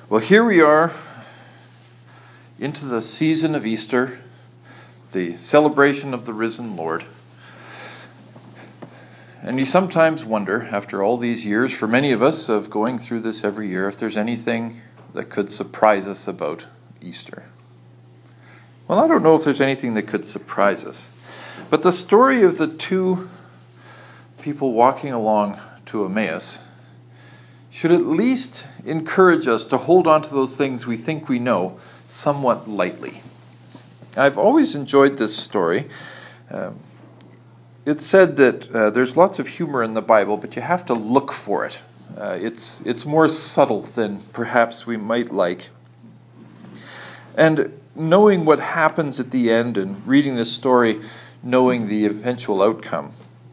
Well, here we are into the season of Easter, the celebration of the risen Lord. And you sometimes wonder, after all these years, for many of us, of going through this every year, if there's anything that could surprise us about Easter. Well, I don't know if there's anything that could surprise us. But the story of the two people walking along to Emmaus should at least encourage us to hold on to those things we think we know somewhat lightly. I've always enjoyed this story. It's said that there's lots of humor in the Bible, but you have to look for it. It's more subtle than perhaps we might like. And knowing what happens at the end and reading this story, knowing the eventual outcome,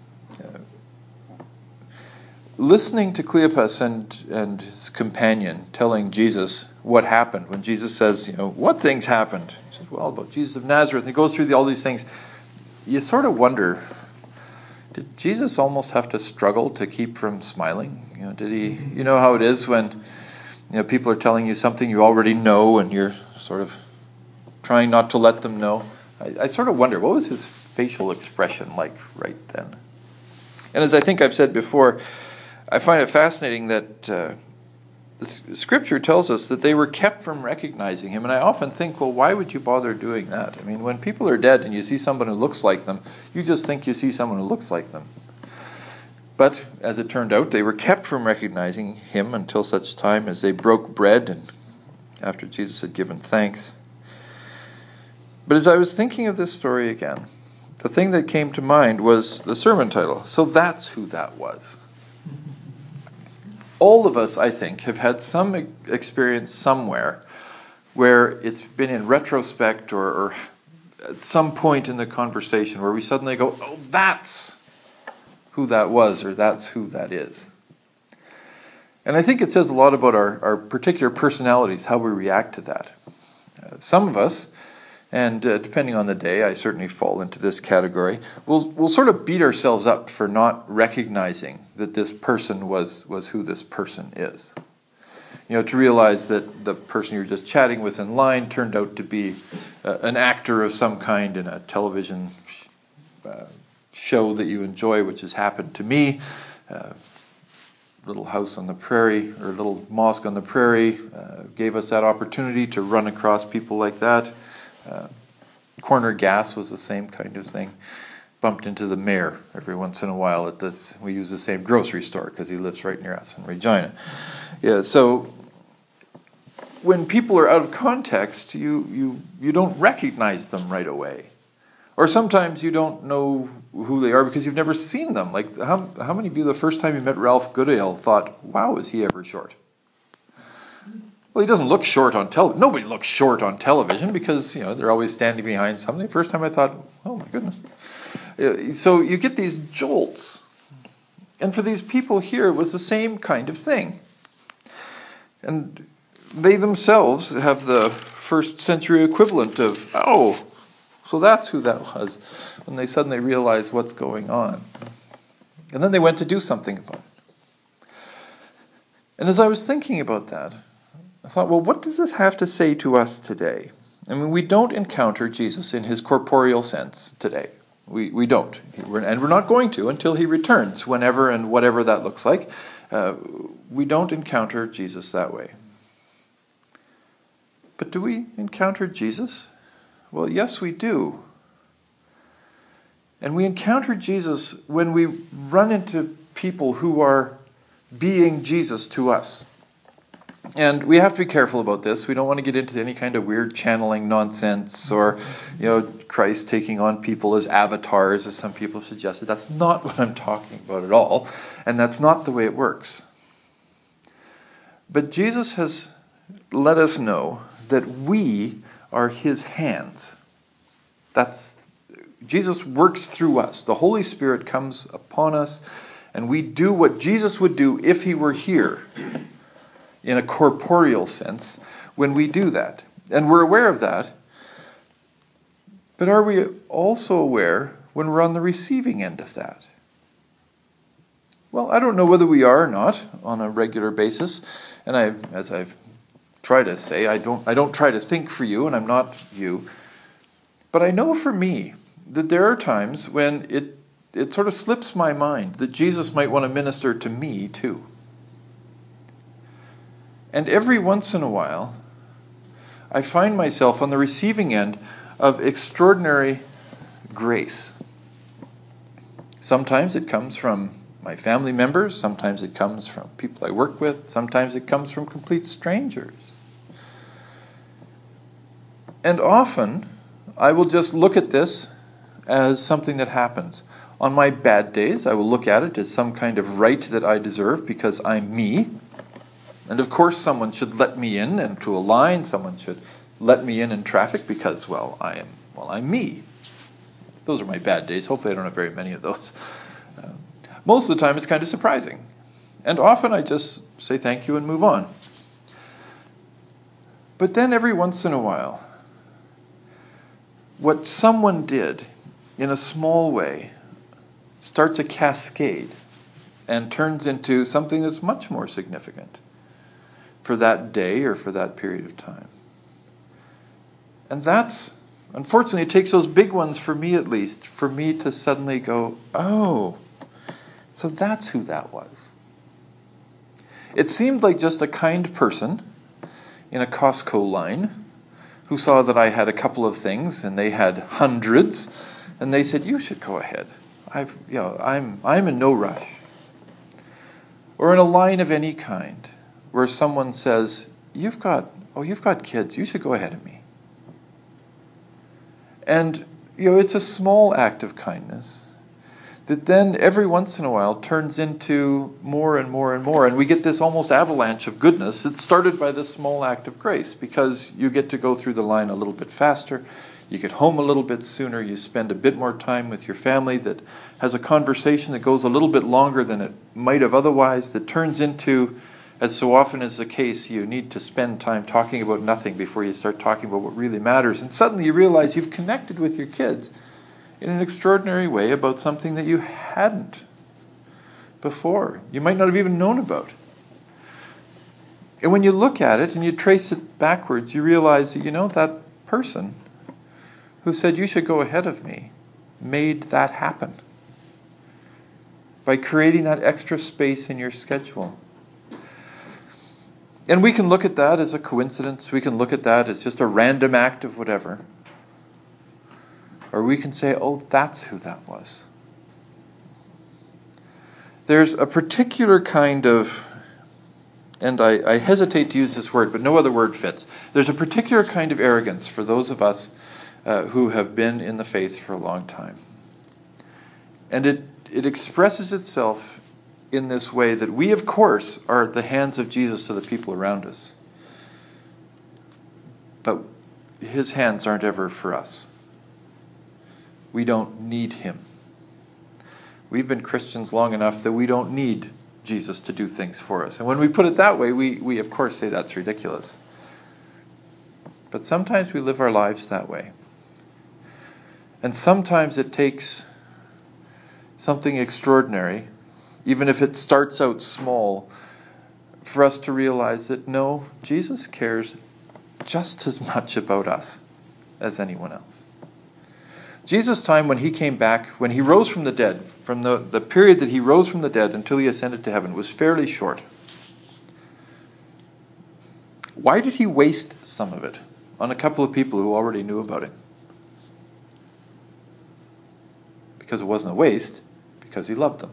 listening to Cleopas and his companion telling Jesus what happened, when Jesus says, what things happened? He says, well, about Jesus of Nazareth. And he goes through all these things. You sort of wonder, did Jesus almost have to struggle to keep from smiling? Did he? You know how it is when people are telling you something you already know and you're sort of trying not to let them know. I sort of wonder, what was his facial expression like right then? And as I think I've said before, I find it fascinating that the Scripture tells us that they were kept from recognizing him. And I often think, well, why would you bother doing that? I mean, when people are dead and you see someone who looks like them, you just think you see someone who looks like them. But as it turned out, they were kept from recognizing him until such time as they broke bread and after Jesus had given thanks. But as I was thinking of this story again, the thing that came to mind was the sermon title. So that's who that was. All of us, I think, have had some experience somewhere where it's been in retrospect or at some point in the conversation where we suddenly go, oh, that's who that was, or that's who that is. And I think it says a lot about our particular personalities, how we react to that. Some of us, and depending on the day, I certainly fall into this category, we'll sort of beat ourselves up for not recognizing that this person was who this person is. To realize that the person you're just chatting with in line turned out to be an actor of some kind in a television show that you enjoy, which has happened to me. Little House on the Prairie, or Little Mosque on the Prairie, gave us that opportunity to run across people like that. Corner Gas was the same kind of thing. Bumped into the mayor every once in a while we use the same grocery store because he lives right near us in Regina. Yeah, so when people are out of context, you don't recognize them right away. Or sometimes you don't know who they are because you've never seen them. Like how many of you the first time you met Ralph Goodale thought, wow, is he ever short? Well, he doesn't look short on television. Nobody looks short on television because, they're always standing behind something. First time I thought, oh my goodness. So you get these jolts. And for these people here, it was the same kind of thing. And they themselves have the first century equivalent of, oh, so that's who that was, when they suddenly realize what's going on. And then they went to do something about it. And as I was thinking about that, I thought, well, what does this have to say to us today? I mean, we don't encounter Jesus in his corporeal sense today. We don't. And we're not going to until he returns, whenever and whatever that looks like. We don't encounter Jesus that way. But do we encounter Jesus? Well, yes, we do. And we encounter Jesus when we run into people who are being Jesus to us. And we have to be careful about this. We don't want to get into any kind of weird channeling nonsense or, Christ taking on people as avatars, as some people have suggested. That's not what I'm talking about at all. And that's not the way it works. But Jesus has let us know that we are his hands. Jesus works through us. The Holy Spirit comes upon us, and we do what Jesus would do if he were here, in a corporeal sense, when we do that. And we're aware of that. But are we also aware when we're on the receiving end of that? Well, I don't know whether we are or not on a regular basis. And as I've try to say. I don't try to think for you, and I'm not you. But I know for me that there are times when it sort of slips my mind that Jesus might want to minister to me too. And every once in a while, I find myself on the receiving end of extraordinary grace. Sometimes it comes from my family members, sometimes it comes from people I work with, sometimes it comes from complete strangers. And often, I will just look at this as something that happens. On my bad days, I will look at it as some kind of right that I deserve because I'm me. And of course, someone should let me in into a line. Someone should let me in traffic because, I'm me. Those are my bad days. Hopefully, I don't have very many of those. Most of the time, it's kind of surprising. And often, I just say thank you and move on. But then every once in a while, what someone did in a small way starts a cascade and turns into something that's much more significant for that day or for that period of time. And unfortunately, it takes those big ones, for me at least, for me to suddenly go, oh, so that's who that was. It seemed like just a kind person in a Costco line who saw that I had a couple of things and they had hundreds, and they said, you should go ahead. I'm in no rush. Or in a line of any kind, where someone says, you've got kids, you should go ahead of me. And, it's a small act of kindness that then every once in a while turns into more and more and more. And we get this almost avalanche of goodness. It's started by this small act of grace because you get to go through the line a little bit faster. You get home a little bit sooner. You spend a bit more time with your family that has a conversation that goes a little bit longer than it might have otherwise, that turns into, as so often is the case, you need to spend time talking about nothing before you start talking about what really matters. And suddenly you realize you've connected with your kids in an extraordinary way about something that you hadn't before. You might not have even known about. And when you look at it and you trace it backwards, you realize that, that person who said, you should go ahead of me, made that happen by creating that extra space in your schedule. And we can look at that as a coincidence. We can look at that as just a random act of whatever. Or we can say, oh, that's who that was. There's a particular kind of, and I hesitate to use this word, but no other word fits. There's a particular kind of arrogance for those of us who have been in the faith for a long time. And it expresses itself in this way that we, of course, are at the hands of Jesus to the people around us. But his hands aren't ever for us. We don't need him. We've been Christians long enough that we don't need Jesus to do things for us. And when we put it that way, we of course say that's ridiculous. But sometimes we live our lives that way. And sometimes it takes something extraordinary, even if it starts out small, for us to realize that no, Jesus cares just as much about us as anyone else. Jesus' time when he came back, when he rose from the dead, from the period that he rose from the dead until he ascended to heaven, was fairly short. Why did he waste some of it on a couple of people who already knew about him? Because it wasn't a waste, because he loved them.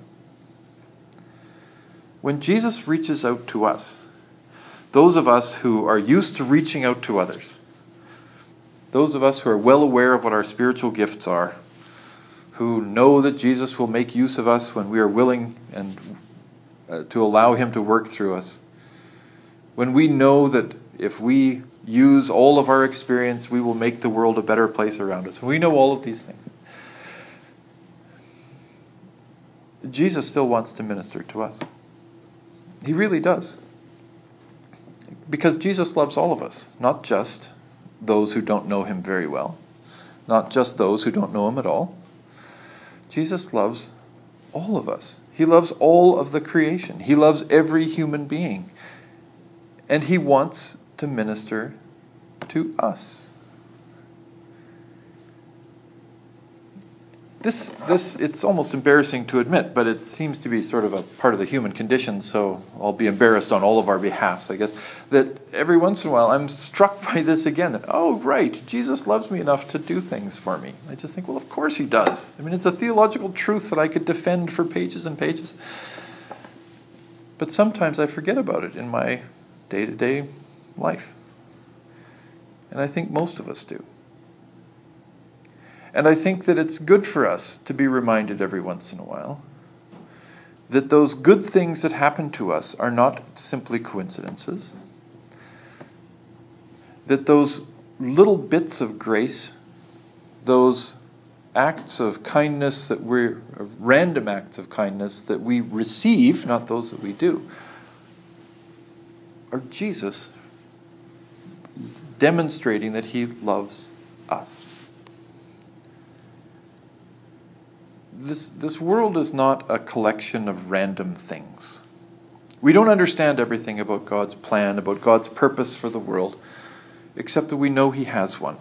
When Jesus reaches out to us, those of us who are used to reaching out to others, those of us who are well aware of what our spiritual gifts are, who know that Jesus will make use of us when we are willing and to allow him to work through us, when we know that if we use all of our experience, we will make the world a better place around us. When we know all of these things, Jesus still wants to minister to us. He really does. Because Jesus loves all of us, not just those who don't know him very well, not just those who don't know him at all. Jesus loves all of us. He loves all of the creation. He loves every human being. And he wants to minister to us. This it's almost embarrassing to admit, but it seems to be sort of a part of the human condition, so I'll be embarrassed on all of our behalfs, I guess, that every once in a while I'm struck by this again, that, oh, right, Jesus loves me enough to do things for me. I just think, well, of course he does. I mean, it's a theological truth that I could defend for pages and pages. But sometimes I forget about it in my day-to-day life. And I think most of us do. And I think that it's good for us to be reminded every once in a while that those good things that happen to us are not simply coincidences. That those little bits of grace, those acts of kindness random acts of kindness that we receive, not those that we do, are Jesus demonstrating that he loves us. This world is not a collection of random things. We don't understand everything about God's plan, about God's purpose for the world, except that we know he has one.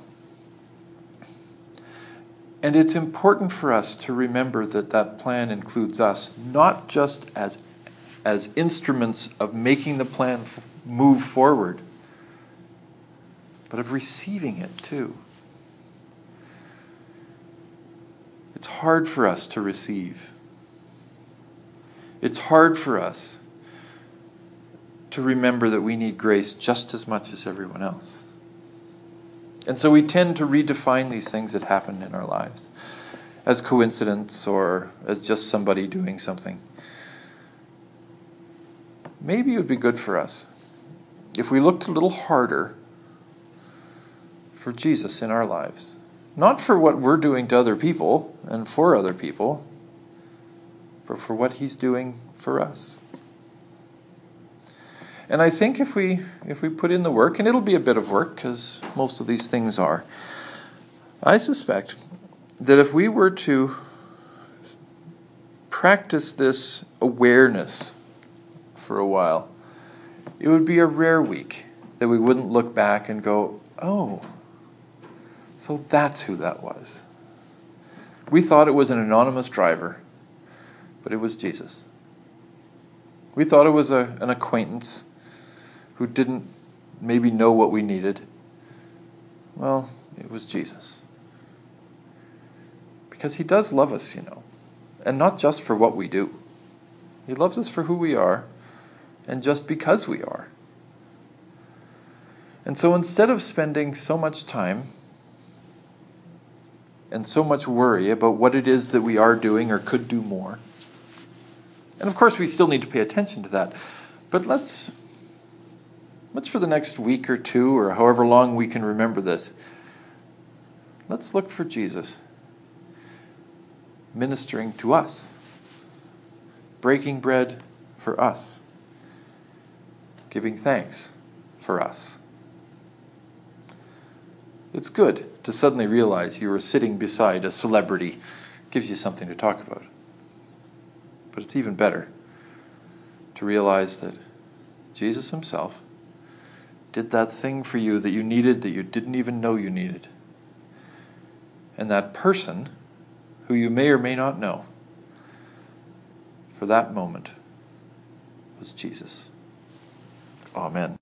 And it's important for us to remember that that plan includes us, not just as instruments of making the plan move forward, but of receiving it too. It's hard for us to receive. It's hard for us to remember that we need grace just as much as everyone else. And so we tend to redefine these things that happen in our lives as coincidence or as just somebody doing something. Maybe it would be good for us if we looked a little harder for Jesus in our lives. Not for what we're doing to other people and for other people, but for what he's doing for us. And I think if we put in the work, and it'll be a bit of work because most of these things are, I suspect that if we were to practice this awareness for a while, it would be a rare week that we wouldn't look back and go, oh, so that's who that was. We thought it was an anonymous driver, but it was Jesus. We thought it was an acquaintance who didn't maybe know what we needed. Well, it was Jesus. Because he does love us, and not just for what we do. He loves us for who we are, and just because we are. And so instead of spending so much time and so much worry about what it is that we are doing or could do more. And of course we still need to pay attention to that. But let's for the next week or two, or however long we can remember this, let's look for Jesus ministering to us, breaking bread for us, giving thanks for us. It's good to suddenly realize you are sitting beside a celebrity. It gives you something to talk about. But it's even better to realize that Jesus himself did that thing for you that you needed, that you didn't even know you needed. And that person, who you may or may not know, for that moment was Jesus. Amen.